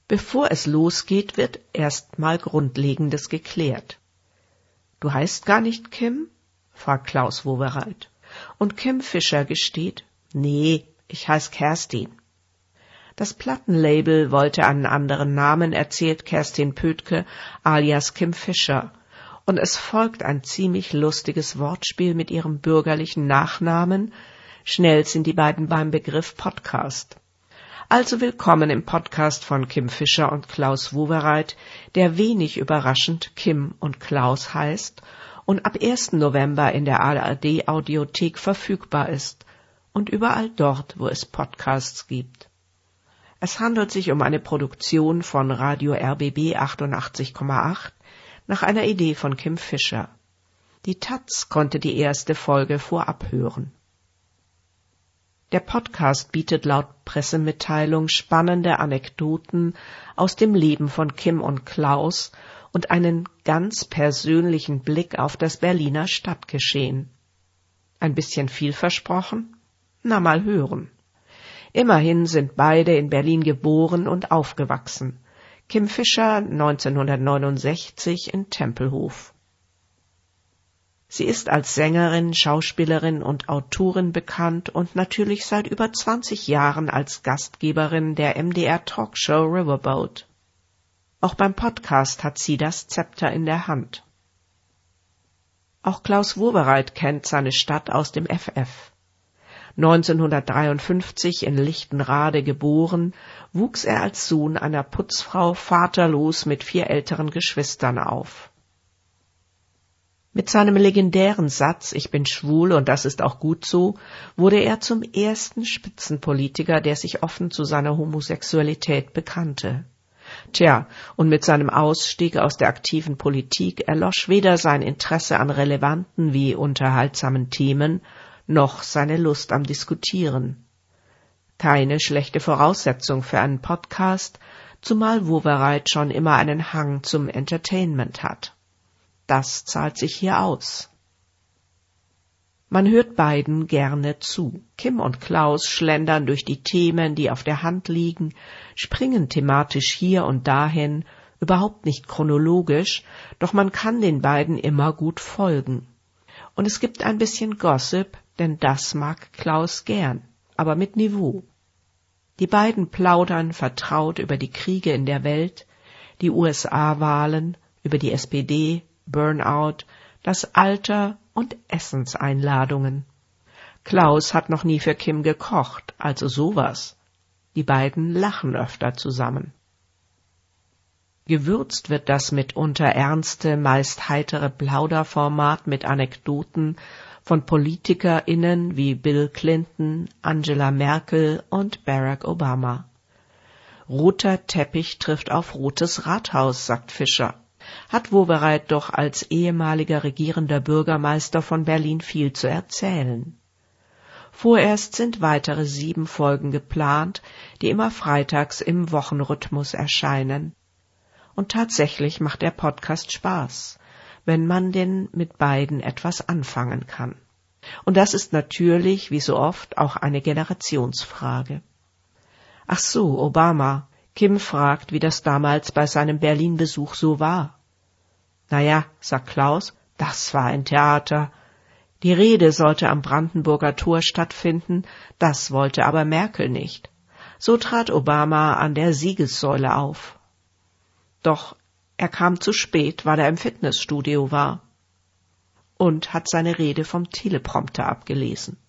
Bevor es losgeht, wird erst mal Grundlegendes geklärt. »Du heißt gar nicht Kim?« fragt Klaus Wowereit. Und Kim Fischer gesteht, »Nee, ich heiß Kerstin.« Das Plattenlabel wollte einen anderen Namen, erzählt Kerstin Pöthke alias Kim Fischer, und es folgt ein ziemlich lustiges Wortspiel mit ihrem bürgerlichen Nachnamen. Schnell sind die beiden beim Begriff Podcast. Also willkommen im Podcast von Kim Fischer und Klaus Wowereit, der wenig überraschend Kim und Klaus heißt und ab 1. November in der ARD-Audiothek verfügbar ist und überall dort, wo es Podcasts gibt. Es handelt sich um eine Produktion von Radio RBB 88,8 nach einer Idee von Kim Fischer. Die taz konnte die erste Folge vorab hören. Der Podcast bietet laut Pressemitteilung spannende Anekdoten aus dem Leben von Kim und Klaus und einen ganz persönlichen Blick auf das Berliner Stadtgeschehen. Ein bisschen viel versprochen? Na, mal hören. Immerhin sind beide in Berlin geboren und aufgewachsen. Kim Fischer 1969 in Tempelhof. Sie ist als Sängerin, Schauspielerin und Autorin bekannt und natürlich seit über 20 Jahren als Gastgeberin der MDR-Talkshow Riverboat. Auch beim Podcast hat sie das Zepter in der Hand. Auch Klaus Wowereit kennt seine Stadt aus dem FF. 1953 in Lichtenrade geboren, wuchs er als Sohn einer Putzfrau vaterlos mit 4 älteren Geschwistern auf. Mit seinem legendären Satz »Ich bin schwul und das ist auch gut so« wurde er zum ersten Spitzenpolitiker, der sich offen zu seiner Homosexualität bekannte. Tja, und mit seinem Ausstieg aus der aktiven Politik erlosch weder sein Interesse an relevanten wie unterhaltsamen Themen, noch seine Lust am Diskutieren. Keine schlechte Voraussetzung für einen Podcast, zumal Wowereit schon immer einen Hang zum Entertainment hat. Das zahlt sich hier aus. Man hört beiden gerne zu. Kim und Klaus schlendern durch die Themen, die auf der Hand liegen, springen thematisch hier und dahin, überhaupt nicht chronologisch, doch man kann den beiden immer gut folgen. Und es gibt ein bisschen Gossip, denn das mag Klaus gern, aber mit Niveau. Die beiden plaudern vertraut über die Kriege in der Welt, die USA-Wahlen, über die SPD, Burnout, das Alter und Essenseinladungen. Klaus hat noch nie für Kim gekocht, also sowas. Die beiden lachen öfter zusammen. Gewürzt wird das mitunter ernste, meist heitere Plauderformat mit Anekdoten von PolitikerInnen wie Bill Clinton, Angela Merkel und Barack Obama. Roter Teppich trifft auf rotes Rathaus, sagt Fischer. Hat Wowereit doch als ehemaliger regierender Bürgermeister von Berlin viel zu erzählen. Vorerst sind weitere 7 Folgen geplant, die immer freitags im Wochenrhythmus erscheinen. Und tatsächlich macht der Podcast Spaß, wenn man denn mit beiden etwas anfangen kann. Und das ist natürlich, wie so oft, auch eine Generationsfrage. Ach so, Obama. Kim fragt, wie das damals bei seinem Berlin-Besuch so war. Naja, sagt Klaus, das war ein Theater. Die Rede sollte am Brandenburger Tor stattfinden, das wollte aber Merkel nicht. So trat Obama an der Siegessäule auf. Doch er kam zu spät, weil er im Fitnessstudio war. Und hat seine Rede vom Teleprompter abgelesen.